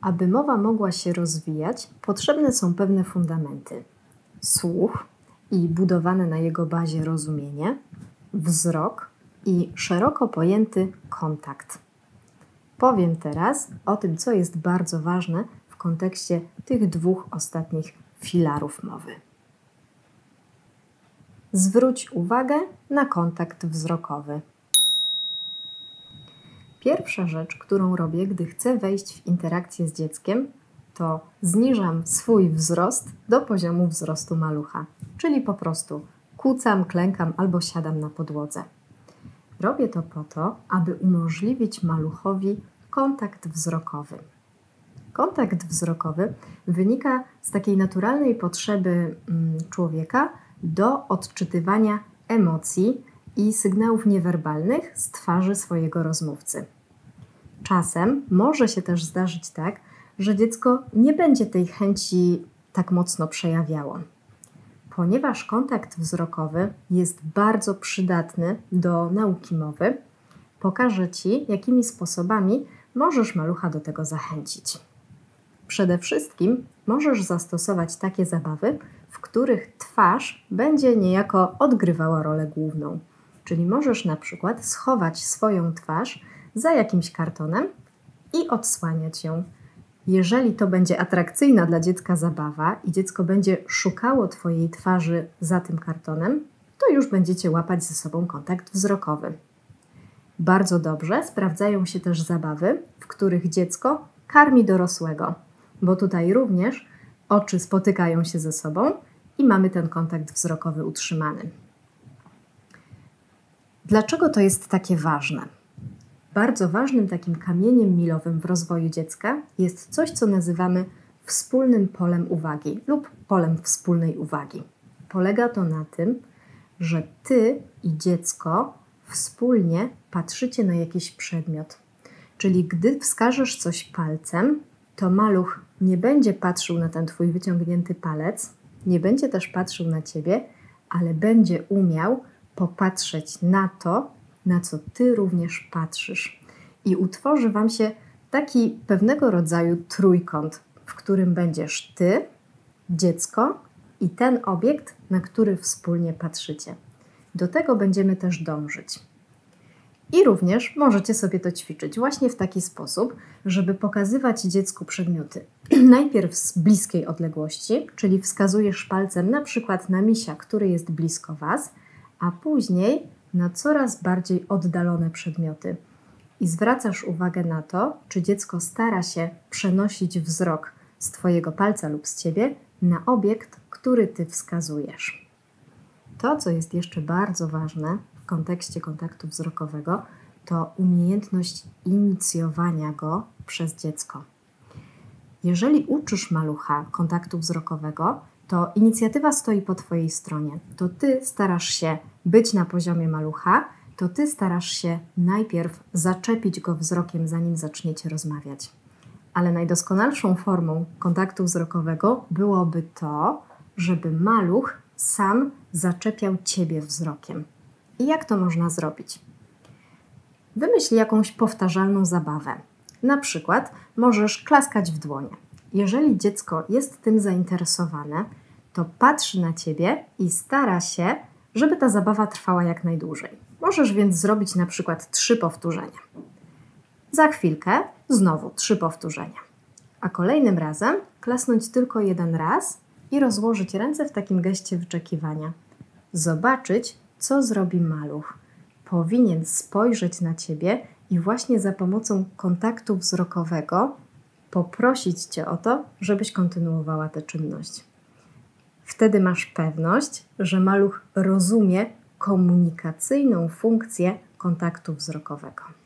Aby mowa mogła się rozwijać, potrzebne są pewne fundamenty. Słuch i budowane na jego bazie rozumienie, wzrok i szeroko pojęty kontakt. Powiem teraz o tym, co jest bardzo ważne w kontekście tych dwóch ostatnich filarów mowy. Zwróć uwagę na kontakt wzrokowy. Pierwsza rzecz, którą robię, gdy chcę wejść w interakcję z dzieckiem, to zniżam swój wzrost do poziomu wzrostu malucha, czyli po prostu kucam, klękam albo siadam na podłodze. Robię to po to, aby umożliwić maluchowi kontakt wzrokowy. Kontakt wzrokowy wynika z takiej naturalnej potrzeby człowieka do odczytywania emocji i sygnałów niewerbalnych z twarzy swojego rozmówcy. Czasem może się też zdarzyć tak, że dziecko nie będzie tej chęci tak mocno przejawiało. Ponieważ kontakt wzrokowy jest bardzo przydatny do nauki mowy, pokażę Ci, jakimi sposobami możesz malucha do tego zachęcić. Przede wszystkim możesz zastosować takie zabawy, w których twarz będzie niejako odgrywała rolę główną. Czyli możesz na przykład schować swoją twarz za jakimś kartonem i odsłaniać ją. Jeżeli to będzie atrakcyjna dla dziecka zabawa i dziecko będzie szukało Twojej twarzy za tym kartonem, to już będziecie łapać ze sobą kontakt wzrokowy. Bardzo dobrze sprawdzają się też zabawy, w których dziecko karmi dorosłego, bo tutaj również oczy spotykają się ze sobą i mamy ten kontakt wzrokowy utrzymany. Dlaczego to jest takie ważne? Bardzo ważnym takim kamieniem milowym w rozwoju dziecka jest coś, co nazywamy wspólnym polem uwagi lub polem wspólnej uwagi. Polega to na tym, że Ty i dziecko wspólnie patrzycie na jakiś przedmiot. Czyli gdy wskażesz coś palcem, to maluch nie będzie patrzył na ten Twój wyciągnięty palec, nie będzie też patrzył na Ciebie, ale będzie umiał popatrzeć na to, na co Ty również patrzysz. I utworzy Wam się taki pewnego rodzaju trójkąt, w którym będziesz Ty, dziecko i ten obiekt, na który wspólnie patrzycie. Do tego będziemy też dążyć. I również możecie sobie to ćwiczyć właśnie w taki sposób, żeby pokazywać dziecku przedmioty. Najpierw z bliskiej odległości, czyli wskazujesz palcem na przykład na misia, który jest blisko Was, a później na coraz bardziej oddalone przedmioty. I zwracasz uwagę na to, czy dziecko stara się przenosić wzrok z Twojego palca lub z Ciebie na obiekt, który Ty wskazujesz. To, co jest jeszcze bardzo ważne w kontekście kontaktu wzrokowego, to umiejętność inicjowania go przez dziecko. Jeżeli uczysz malucha kontaktu wzrokowego, to inicjatywa stoi po Twojej stronie. To Ty starasz się być na poziomie malucha, to Ty starasz się najpierw zaczepić go wzrokiem, zanim zaczniecie rozmawiać. Ale najdoskonalszą formą kontaktu wzrokowego byłoby to, żeby maluch sam zaczepiał Ciebie wzrokiem. I jak to można zrobić? Wymyśl jakąś powtarzalną zabawę. Na przykład możesz klaskać w dłonie. Jeżeli dziecko jest tym zainteresowane, to patrzy na Ciebie i stara się, żeby ta zabawa trwała jak najdłużej. Możesz więc zrobić na przykład 3 powtórzenia. Za chwilkę znowu 3 powtórzenia. A kolejnym razem klasnąć tylko 1 raz i rozłożyć ręce w takim geście wyczekiwania. Zobaczyć, co zrobi maluch. Powinien spojrzeć na Ciebie i właśnie za pomocą kontaktu wzrokowego poprosić Cię o to, żebyś kontynuowała tę czynność. Wtedy masz pewność, że maluch rozumie komunikacyjną funkcję kontaktu wzrokowego.